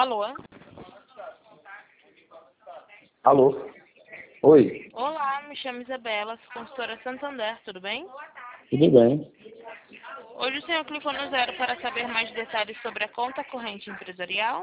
Alô? Alô? Oi, Olá, me chamo Isabela, sou consultora Santander, tudo bem? tudo bem? Hoje o senhor clicou no 0 para saber mais detalhes sobre a conta corrente empresarial?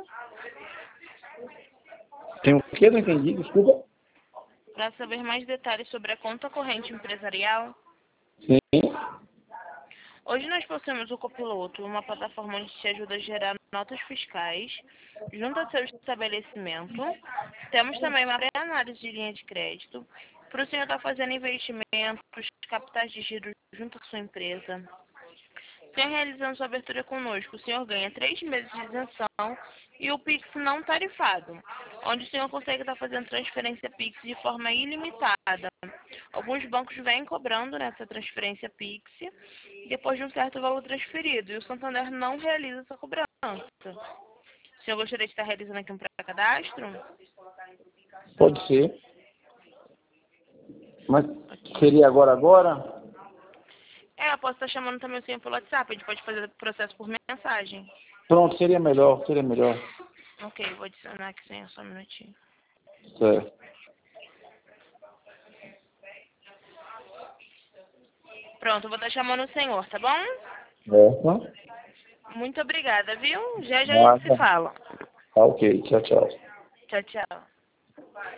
Tem o quê? Não entendi, desculpa. Para saber mais detalhes sobre a conta corrente empresarial? Sim, Hoje nós possuímos o Copiloto, uma plataforma onde te ajuda a gerar notas fiscais junto ao seu estabelecimento. Temos também uma pré-análise de linha de crédito para o senhor estar fazendo investimentos, capitais de giro junto à sua empresa. O senhor realizando sua abertura conosco, o senhor ganha 3 meses de isenção e o Pix não tarifado, onde o senhor consegue estar fazendo transferência Pix de forma ilimitada. Alguns bancos vêm cobrando nessa transferência Pix depois de um certo valor transferido, e o Santander não realiza essa cobrança. O senhor gostaria de estar realizando aqui um pré-cadastro? pode ser. Mas seria agora? Eu posso estar chamando também o senhor pelo WhatsApp, a gente pode fazer o processo por mensagem. Pronto, seria melhor. Ok, vou adicionar aqui, senhor, só um minutinho. Certo. Pronto, eu vou estar chamando o senhor, tá bom? Certo. Muito obrigada, viu? Já a gente se Nada. fala. Tá ok, tchau, tchau. Tchau, tchau.